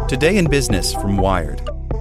Today in Business from Wired.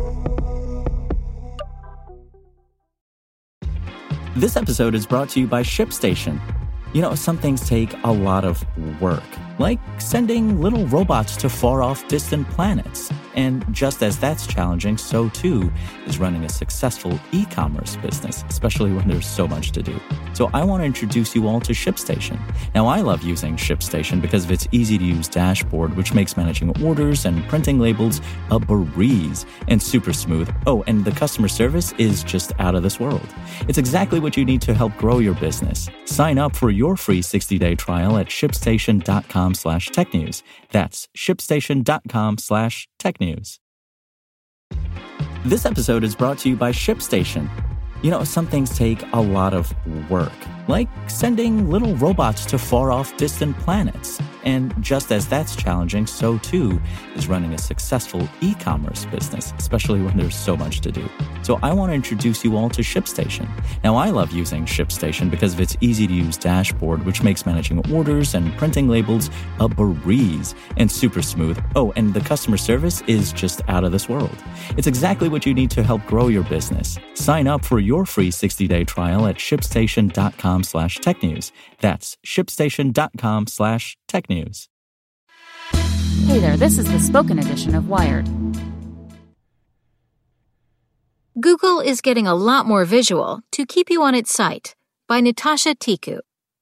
This episode is brought to you by ShipStation. You know, some things take a lot of work, like sending little robots to far-off distant planets. And just as that's challenging, so too is running a successful e-commerce business, especially when there's so much to do. So I want to introduce you all to ShipStation. Now, I love using ShipStation because of its easy-to-use dashboard, which makes managing orders and printing labels a breeze and super smooth. Oh, and the customer service is just out of this world. It's exactly what you need to help grow your business. Sign up for your free 60-day trial at shipstation.com/technews. That's shipstation.com/technews. This episode is brought to you by ShipStation. You know, some things take a lot of work, like sending little robots to far-off distant planets. And just as that's challenging, so too is running a successful e-commerce business, especially when there's so much to do. So I want to introduce you all to ShipStation. Now, I love using ShipStation because of its easy-to-use dashboard, which makes managing orders and printing labels a breeze and super smooth. Oh, and the customer service is just out of this world. It's exactly what you need to help grow your business. Sign up for your free 60-day trial at shipstation.com/technews. That's shipstation.com/technews. Hey there, this is the spoken edition of Wired. Google is getting a lot more visual to keep you on its site, by Natasha Tiku.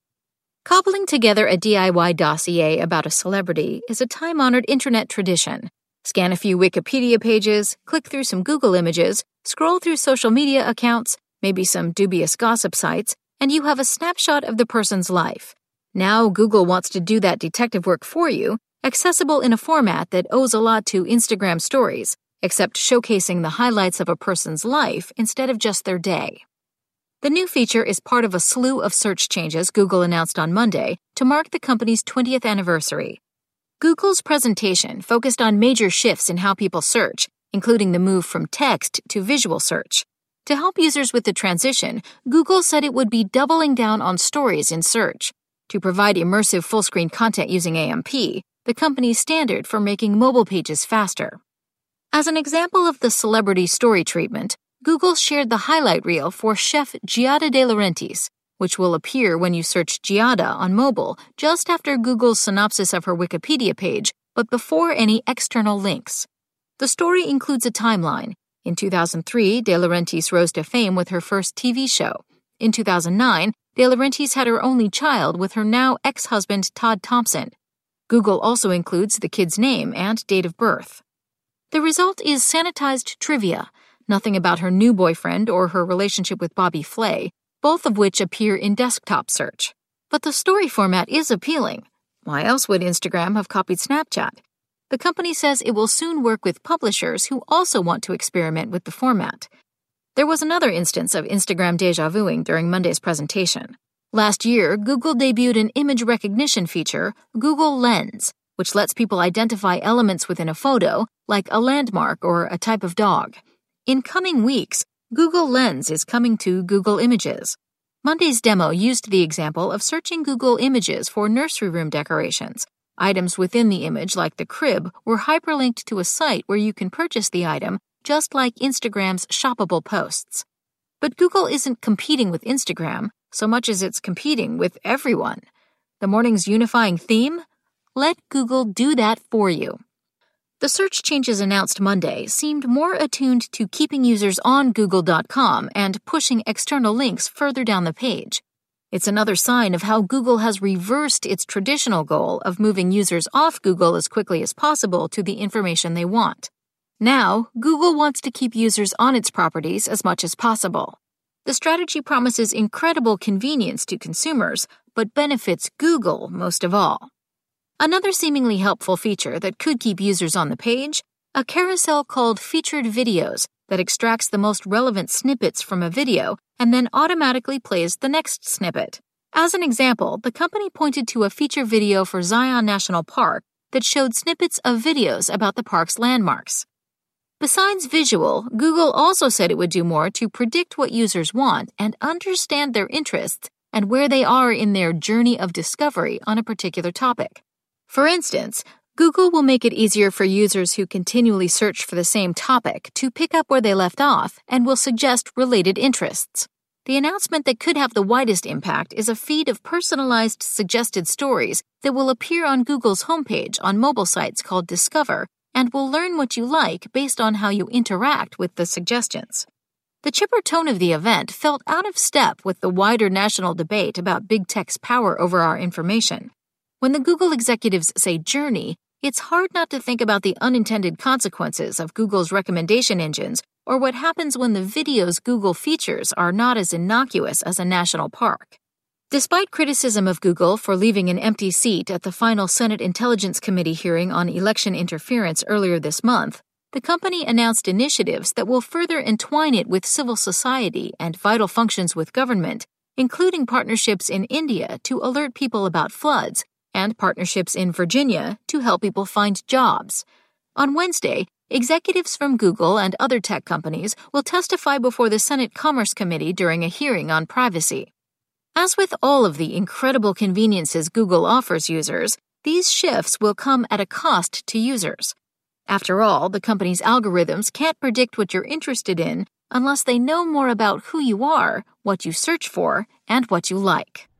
Cobbling together a DIY dossier about a celebrity is a time-honored internet tradition. Scan a few Wikipedia pages, click through some Google images, scroll through social media accounts, maybe some dubious gossip sites, and you have a snapshot of the person's life. Now Google wants to do that detective work for you, accessible in a format that owes a lot to Instagram stories, except showcasing the highlights of a person's life instead of just their day. The new feature is part of a slew of search changes Google announced on Monday to mark the company's 20th anniversary. Google's presentation focused on major shifts in how people search, including the move from text to visual search. To help users with the transition, Google said it would be doubling down on stories in search. To provide immersive full-screen content using AMP, the company's standard for making mobile pages faster. As an example of the celebrity story treatment, Google shared the highlight reel for chef Giada De Laurentiis, which will appear when you search Giada on mobile just after Google's synopsis of her Wikipedia page, but before any external links. The story includes a timeline. In 2003, De Laurentiis rose to fame with her first TV show. In 2009, De Laurentiis had her only child with her now ex-husband Todd Thompson. Google also includes the kid's name and date of birth. The result is sanitized trivia, nothing about her new boyfriend or her relationship with Bobby Flay, both of which appear in desktop search. But the story format is appealing. Why else would Instagram have copied Snapchat? The company says it will soon work with publishers who also want to experiment with the format. There was another instance of Instagram déjà vuing during Monday's presentation. Last year, Google debuted an image recognition feature, Google Lens, which lets people identify elements within a photo, like a landmark or a type of dog. In coming weeks, Google Lens is coming to Google Images. Monday's demo used the example of searching Google Images for nursery room decorations. Items within the image, like the crib, were hyperlinked to a site where you can purchase the item, just like Instagram's shoppable posts. But Google isn't competing with Instagram so much as it's competing with everyone. The morning's unifying theme? Let Google do that for you. The search changes announced Monday seemed more attuned to keeping users on Google.com and pushing external links further down the page. It's another sign of how Google has reversed its traditional goal of moving users off Google as quickly as possible to the information they want. Now, Google wants to keep users on its properties as much as possible. The strategy promises incredible convenience to consumers, but benefits Google most of all. Another seemingly helpful feature that could keep users on the page, a carousel called Featured Videos that extracts the most relevant snippets from a video and then automatically plays the next snippet. As an example, the company pointed to a feature video for Zion National Park that showed snippets of videos about the park's landmarks. Besides visual, Google also said it would do more to predict what users want and understand their interests and where they are in their journey of discovery on a particular topic. For instance, Google will make it easier for users who continually search for the same topic to pick up where they left off and will suggest related interests. The announcement that could have the widest impact is a feed of personalized suggested stories that will appear on Google's homepage on mobile sites called Discover and will learn what you like based on how you interact with the suggestions. The chipper tone of the event felt out of step with the wider national debate about big tech's power over our information. When the Google executives say journey, it's hard not to think about the unintended consequences of Google's recommendation engines or what happens when the videos Google features are not as innocuous as a national park. Despite criticism of Google for leaving an empty seat at the final Senate Intelligence Committee hearing on election interference earlier this month, the company announced initiatives that will further entwine it with civil society and vital functions with government, including partnerships in India to alert people about floods and partnerships in Virginia to help people find jobs. On Wednesday, executives from Google and other tech companies will testify before the Senate Commerce Committee during a hearing on privacy. As with all of the incredible conveniences Google offers users, these shifts will come at a cost to users. After all, the company's algorithms can't predict what you're interested in unless they know more about who you are, what you search for, and what you like.